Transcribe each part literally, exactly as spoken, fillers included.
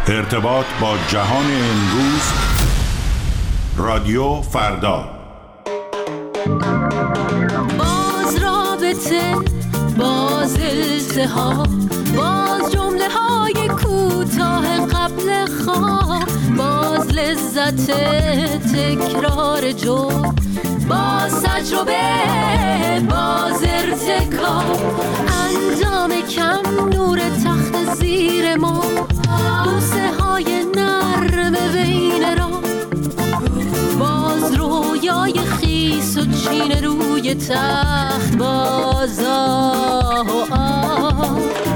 ارتباط با جهان امروز، رادیو فردا. باز رابطه، باز التهاب، باز جمله های کوتاه قبل خواب، باز لذت تکرار جرم، باز تجربه، باز ارتکاب، انجام کم، نور تخت زیر ما، بوسه های نرم بین را، باز رویای خیس و چین روی تخت، باز آه و آه،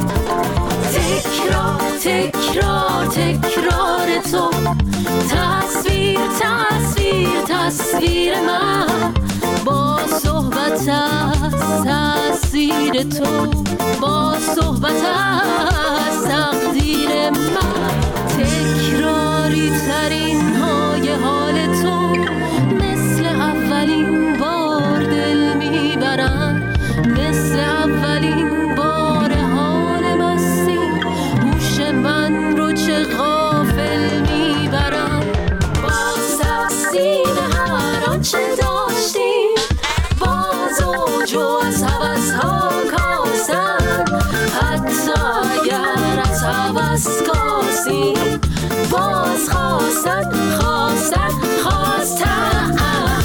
تکرار تکرار تکرار تو، تصویر تصویر تصویر من، با صحبت از تأثیر تو، با صحبت از تقدیر من، تکراری ترین های حال تو، مثل اولین بار دل میبرم، مثل اولین بار حال مستی، هوش من رو چه غافل میبرم، باز تقسیم هر آنچه داشتیم، باز اوج از هوس ها کاسن، حتی اگر از هوس کاسیم، باز خواستن خواستن خواستن،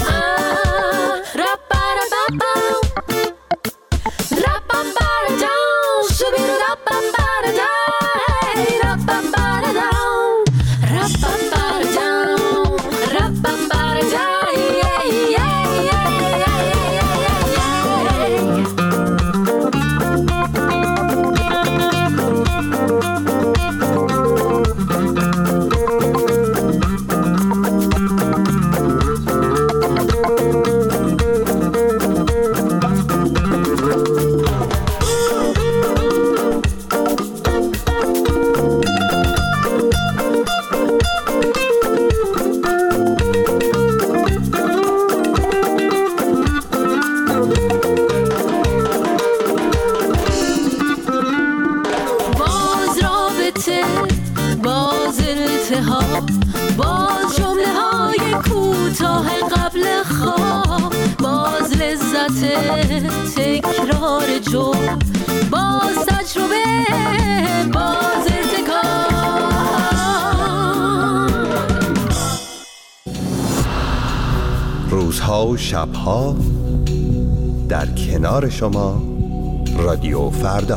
باز جمله های کوتاه قبل خواب، باز لذت تکرار جرم، باز تجربه، باز ارتکاب. روزها و شبها در کنار شما، رادیو فردا.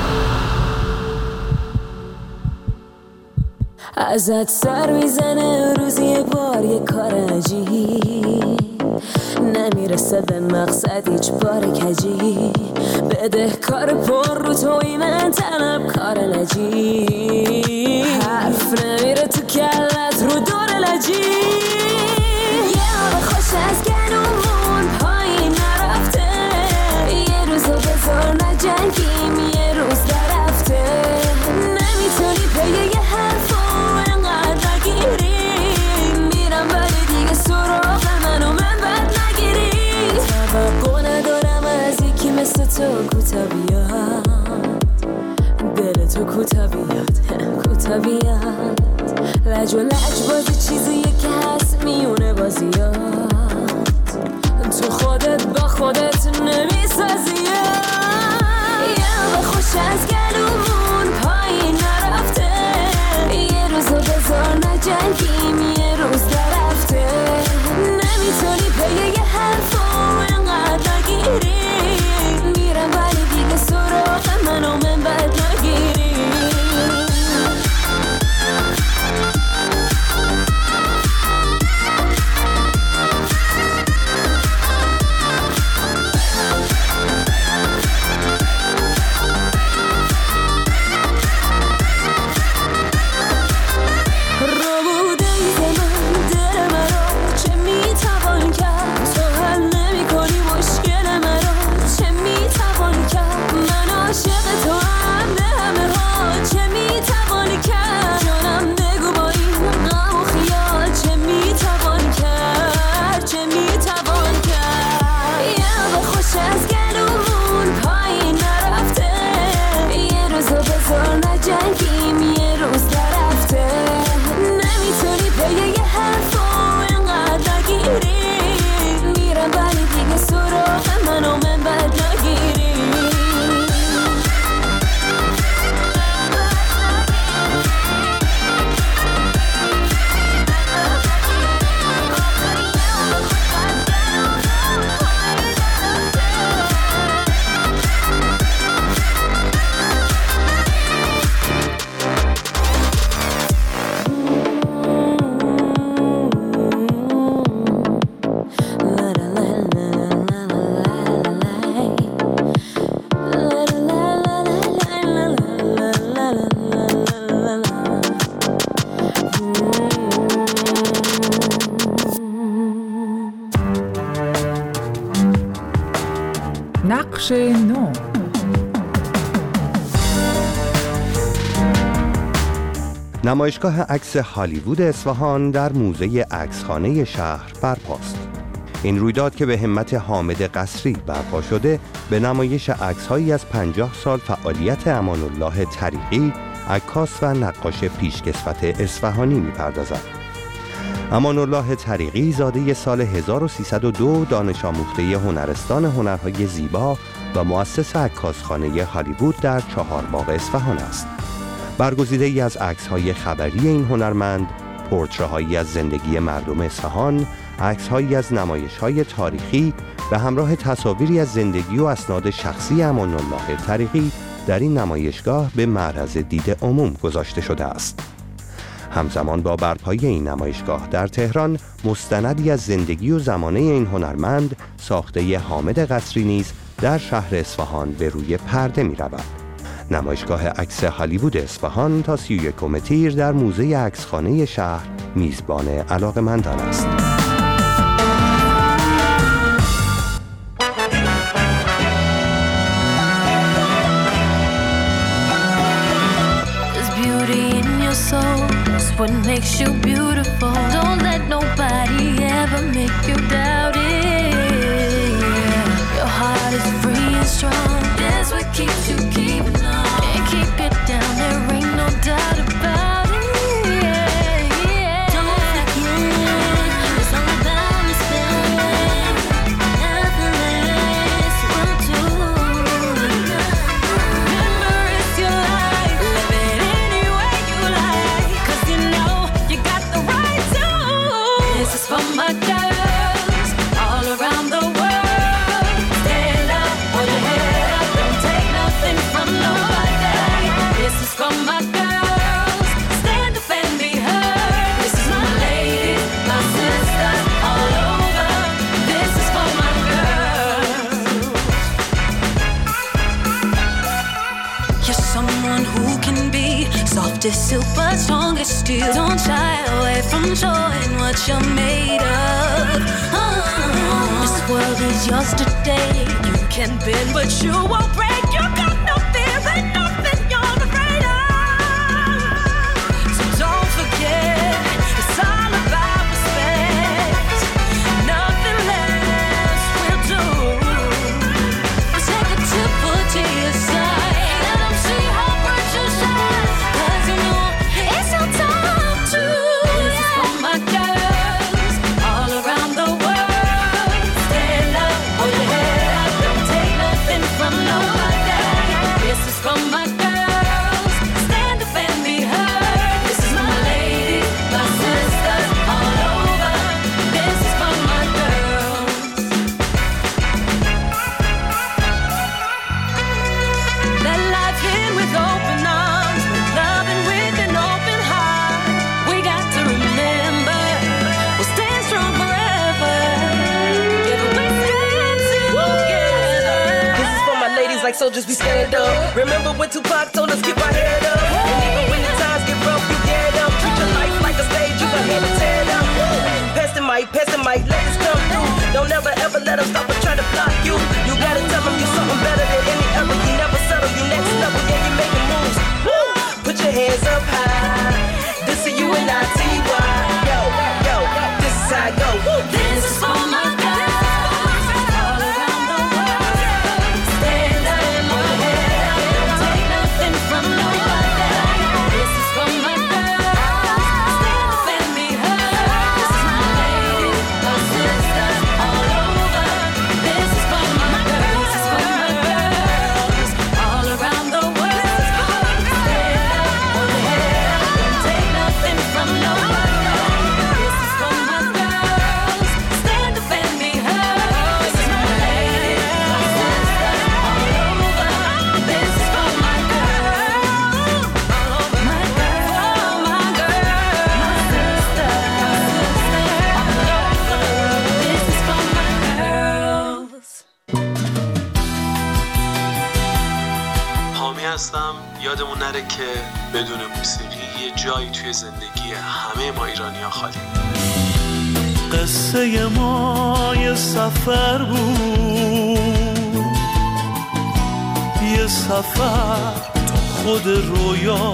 ازت سر میزنه روزی یه بار یه کار عجیب، نمیرسه به مقصد هیچ بار کجی، بده کار پر رو توی من طلب کار نجیب، حرف نمیره تو کلت رو دور لجی، یه آب خوش از گلومون پایین نرفته، یه روزو بذار نجنگیم یه روز درفته، نمیتونی پیه یه حرف میرم ولی دیگه سراغ منو من بد نگیری، توقع ندارم از یکی مثل تو کوتا بیاد، دل تو کوتا بیاد کوتا بیاد، لج و لج بازی چیزیه که هست میونه بازیات، تو خودت با خودت نمیسازی، یه خوش از گلومون پایین نرفته، یه روزو بذار نجنگیم یه روز درفته، نمیتونی پیه یه حرف و انقدر نگیری، میرم ولی دیگه سراغ منو من بد نگیری. بخش نو. نمایشگاه عکس هالیوود اصفهان در موزه عکسخانه شهر برپاست. این رویداد که به همت حامد قصری برپا شده به نمایش عکس‌هایی از پنجاه سال فعالیت امان الله طریقی، عکاس و نقاش پیشکسوت اصفهانی می‌پردازد. امان الله طریقی زاده سال هزار و سیصد و دو دانش آموخته هنرستان هنرهای زیبا و مؤسس عکاسخانه هالیوود در چهارباغ اصفهان است. برگزیده ای از عکس‌های خبری این هنرمند، پورترهایی از زندگی مردم اصفهان، عکس‌هایی از نمایش‌های تاریخی به همراه تصاویری از زندگی و اسناد شخصی امان الله طریقی در این نمایشگاه به معرض دید عموم گذاشته شده است. همزمان با برپایی این نمایشگاه در تهران، مستندی از زندگی و زمانه این هنرمند ساخته حامد قصری نیز در شهر اصفهان به روی پرده می رود. نمایشگاه عکس هالیوود اصفهان تا سی و یکم تیر در موزه عکسخانه شهر میزبان علاقه‌مندان است. What makes you beautiful? Don't let nobody ever make you doubt it. Your heart is free and strong. That's what keeps you keeping on. Can't keep it down, there ain't no doubt about it. Yeah, yeah. Don't forget, it's all about respect. Nothing less will do. Remember, it's your life. Live it any way you like. 'Cause you know you got the right to. This is for my girls all around the world. Stand up, hold your head up, don't take nothing from nobody. This is for my girls, stand up and be heard. This is my ladies, my sisters all over. This is for my girls. You're someone who can be soft as silk but strong as steel. Don't shy away from showing what you're made of. Oh, this world is yours today. You can bend but you won't break. You got no fear and nothing you're afraid of. So don't forget, it's all about respect. Nothing less will do. Take a tip to your side. Let them see how bright you shine. 'Cause you know it's your time to. This is for my girls all around the world. Stand up, hold your head up, don't take nothing from nobody. This is for my girls, stand up and be heard. This is my ladies, my sisters all over. This is for my girls. Let life in with open arms, loving with an open heart. We got to remember, we'll stand strong forever. Together we stand together. This is for my ladies like soldiers, we stand up. Remember when Tupac told us keep our head up. And even when the times get rough, you get up. Treat your life like a stage, you got hand to tear it up. Pass the mic, pass the mic, let us come through. Don't ever ever let them stop or try to block you. You gotta tell them you're something better than any other. You never settle, you next level, yeah, you making moves. Woo! Put your hands up high. This is you and I, T Y. Yo, yo, this is how I go. Woo! This is for my girls all around the world. Stand up, hold your head up, don't take nothing from nobody. This is for my girls, stand up and be heard. This is my ladies, my sisters all over. This is for my girls, this is for my girls all around the world. Stand up, hold your head up, don't take nothing from nobody. This is for my girls, stand up and be heard. This is my ladies, my sisters all over. This is for my girls, all over my girl, my girl, my sister, all over. This is for my girls. حامی هستم. یادمون نره که بدون موسیقی یه جایی توی زندگی همه ما ایرانی‌ها خالی. قصه ما یه سفر بود سفر تو خود رویا.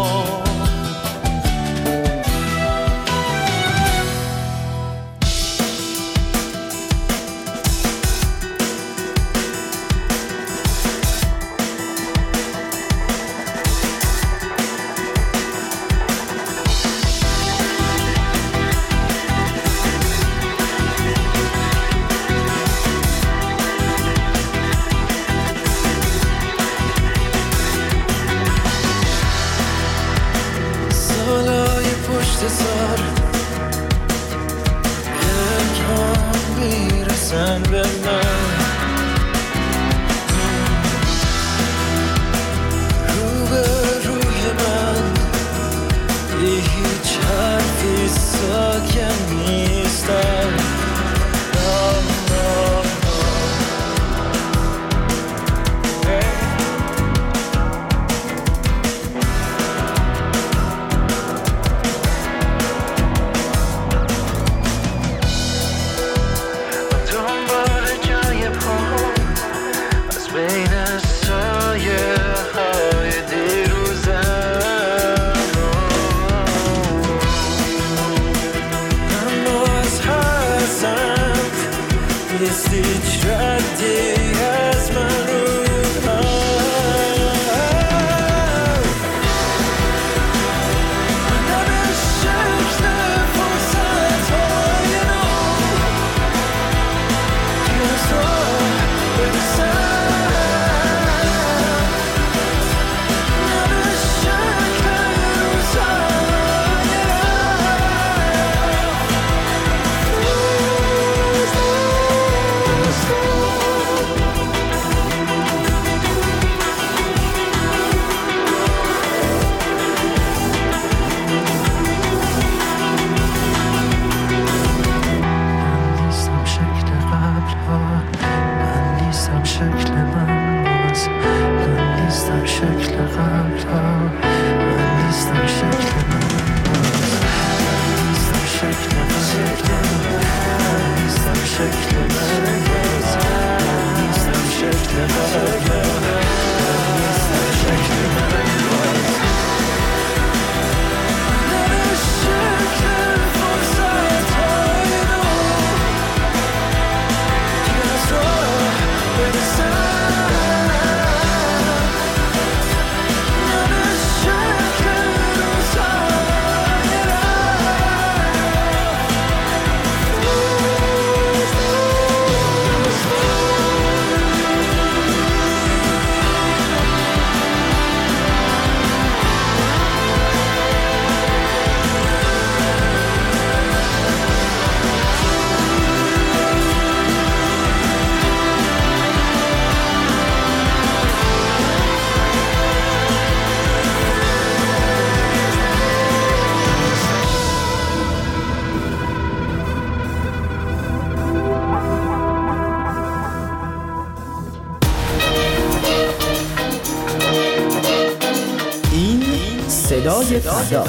صدای فردا،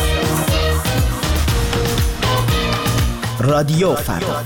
رادیو فردا.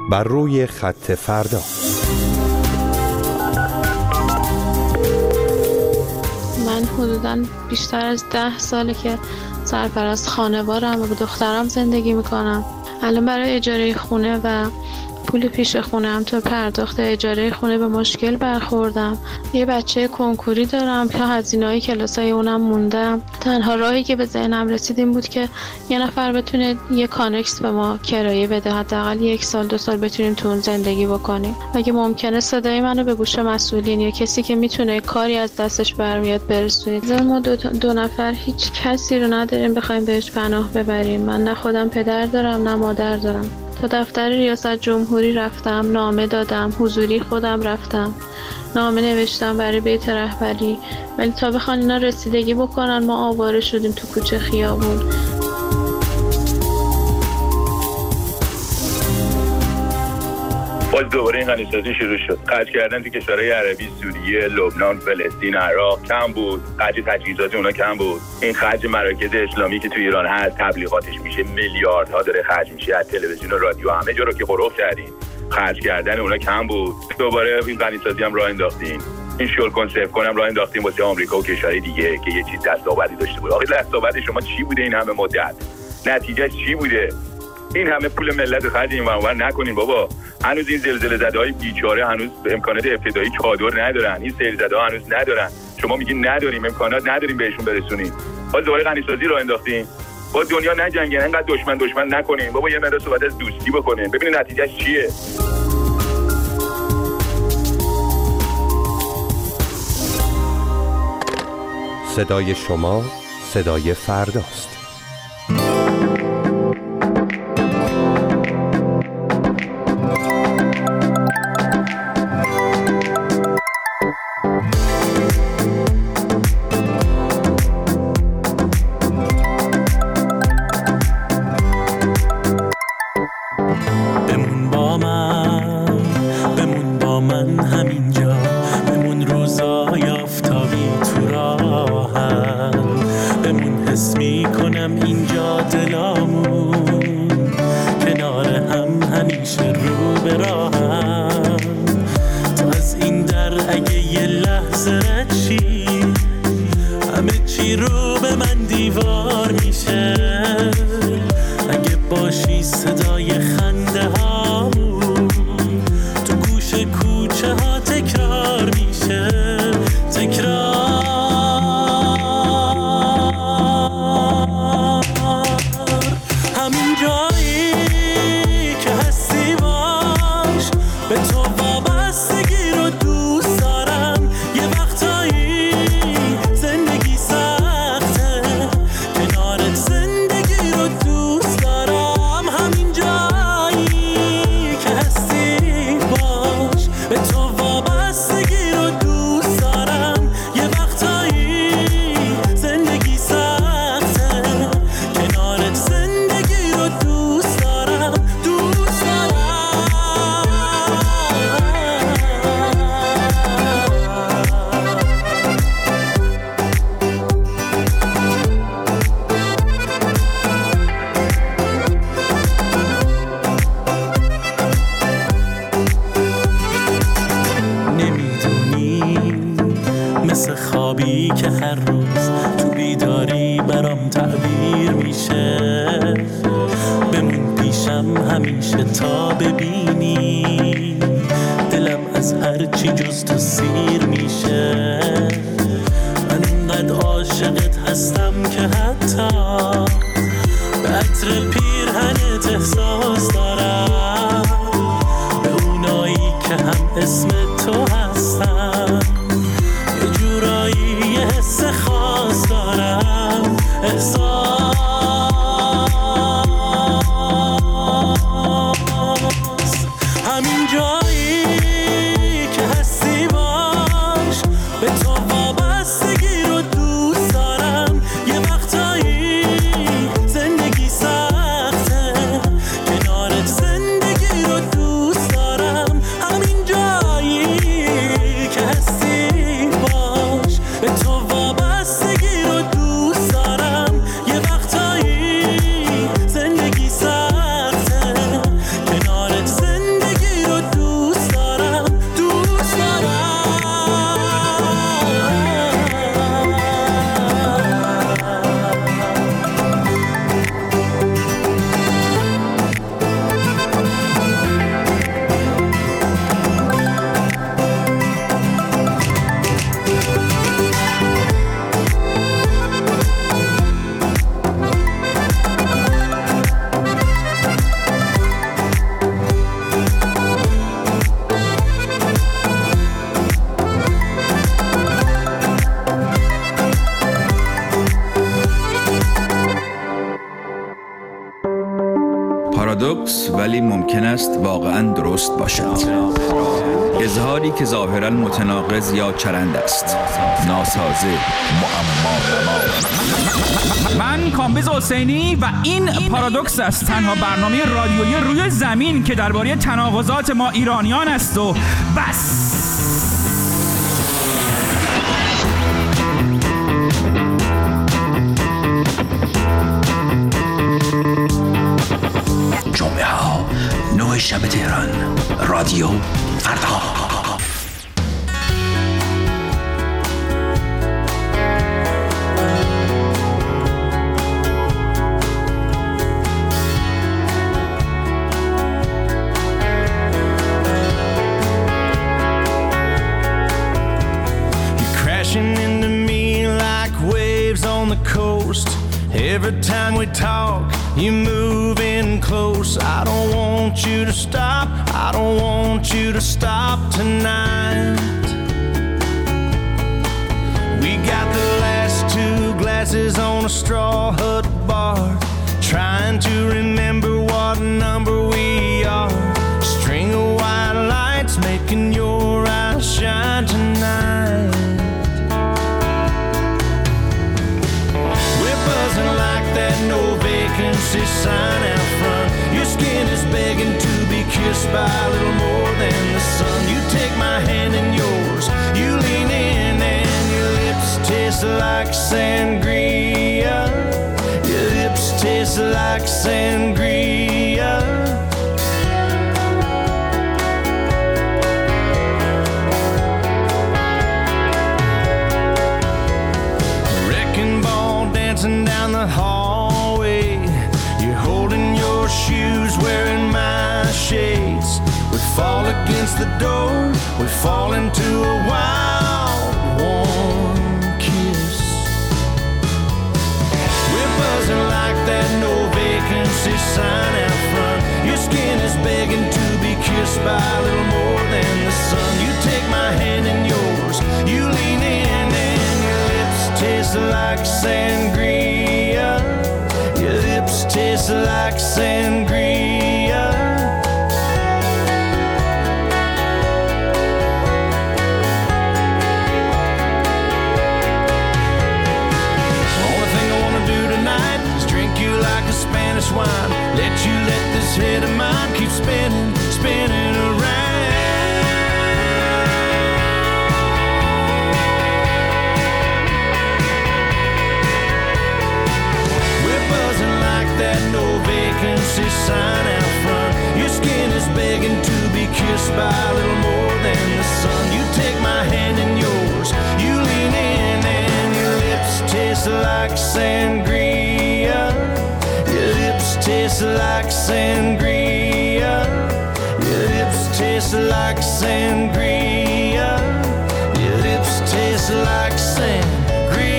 بر روی خط فردا. من حدوداً بیشتر از ده ساله که سرپرست خانوارم و با دخترم زندگی میکنم. الان برای اجاره خونه و پول پیش خونه هم تا پرداخت اجاره خونه به مشکل برخوردم. یه بچه کنکوری دارم که هزینه‌های کلاسای اونم موندم. تنها راهی که به ذهنم رسید این بود که یه نفر بتونه یه کانکس به ما کرایه بده، حداقل یک سال دو سال بتونیم تو اون زندگی بکنیم. اگه ممکنه صدای منو به گوش مسئولین یا کسی که میتونه کاری از دستش برمیاد برسونید. ما دو, دو نفر هیچ کسی رو نداریم بخوایم بهش پناه ببریم. من نه خودم پدر دارم نه مادر دارم. تا دفتر ریاست جمهوری رفتم، نامه دادم، حضوری خودم رفتم، نامه نوشتم برای بیت رهبری، ولی تا بخوان اینا رسیدگی بکنن ما آواره شدیم تو کوچه خیابون. باز دوباره این غنیسازی شروع شد. خرج کردن تو کشورهای عربی، سوریه، لبنان، فلسطین، عراق کم بود. خرج تجهیزات اونا کم بود. این خرج مراکز اسلامی که تو ایران هست، تبلیغاتش میشه میلیاردها داره خرج میشه، از تلویزیون و رادیو همه جا رو که قرق کردین. خرج کردن اونا کم بود. دوباره این غنیسازی هم راه انداختین. این شل کنسرو کنم راه انداختین واسه آمریکا و کشورهای دیگه که یه چیز دستاوردی داشته بود. آخه دستاورد شما چی بوده این همه مدت؟ نتیجه چی بوده؟ این همه پول ملت خرج این ور نکنین بابا. هنوز این زلزله زده‌های بیچاره هنوز امکانات ابتدایی چادر ندارن. این سیل زده‌ها هنوز ندارن. شما میگین نداریم، امکانات نداریم بهشون برسونین. باز دوباره غنیسازی راه انداختین. با دنیا نجنگین، انقدر دشمن دشمن نکنین بابا. یه مقدار صحبت از دوستی بکنین. ببینین نتیجهش چیه. صدای شما صدای فرداست. بمون با من، بمون با من همینجا، بمون روزای آفتابی تو راهم، بمون حس میکنم اینجا دلامون کنار هم همیشه رو به راهم. تو از این در اگه یه لحظه رد شی همه چی رو به من دیوار میشه. اگه باشی صدای خنده هامون تو گوش کوچه ها تکرار میشه، تکرار. همین جایی که هستی باش، به تو وابستگی رو دوست دارم. یه وقتایی زندگی سخته، کنارت زندگی رو دوست دارم. همین جایی که هستی باش، به تو وابستگی رو دوست دارم. یه وقتایی زندگی سخته، کنارت زندگی رو دوست دارم، دوست دارم. نمیدونی مثل خوابی که هر روز تو بیداری برام تعبیر میشه. بمون پیشم همیشه تا ببینی دلم از هر چی جز تو سیر میشه. من اینقدر عاشقت هستم که حتی به عطر پیرهنت احساس دارم، به اونایی که هم اسم تو هستن. یه جورایی یه حس خاص دارم، احساس. همین جایی که هستی باش، به تو وابستگی رو دوست دارم. یه وقتایی زندگی سخته، کنارت زندگی رو دوست دارم. همین جایی پارادوکس ولی ممکن است واقعاً درست باشد. اظهاری که ظاهراً متناقض یا چرند است. ناسازه، معما. من کامبیز حسینی و این پارادوکس است، تنها برنامه رادیویی روی زمین که درباره تناقضات ما ایرانیان است و بس. جمعه ها نه شب تهران، رادیو فردا. Into me like waves on the coast. Every time we talk, you move in close. I don't want you to stop. I don't want you to stop tonight. We got the last two glasses on a straw hut bar, trying to remember what number we are. String of white lights making your eyes shine tonight. Like that no vacancy sign out front. Your skin is begging to be kissed by a little more than the sun. You take my hand in yours, you lean in and your lips taste like sangria. Your lips taste like sangria. Dancing down the hallway, you're holding your shoes, wearing my shades. We fall against the door, we fall into a wild, warm kiss. We're buzzing like that no vacancy sign out front. Your skin is begging to be kissed by a little more than the sun. You take my hand in yours, you lean in and your lips taste like sangria. Your lips taste like sangria. Only thing I wanna do tonight is drink you like a Spanish wine. Let you let this head of mine keep spinning, spinning around. That no vacancy sign out front. Your skin is begging to be kissed by a little more than the sun. You take my hand in yours, you lean in and your lips taste like sangria. Your lips taste like sangria. Your lips taste like sangria. Your lips taste like sangria.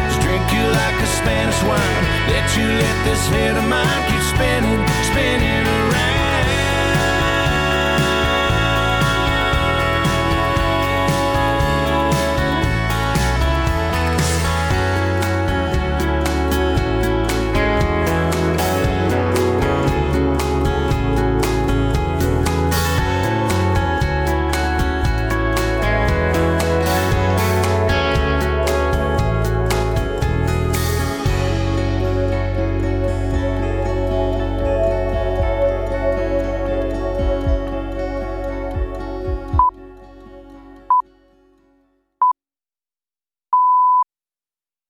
Spanish wine. Let you let this head of mine keep spinning, spinning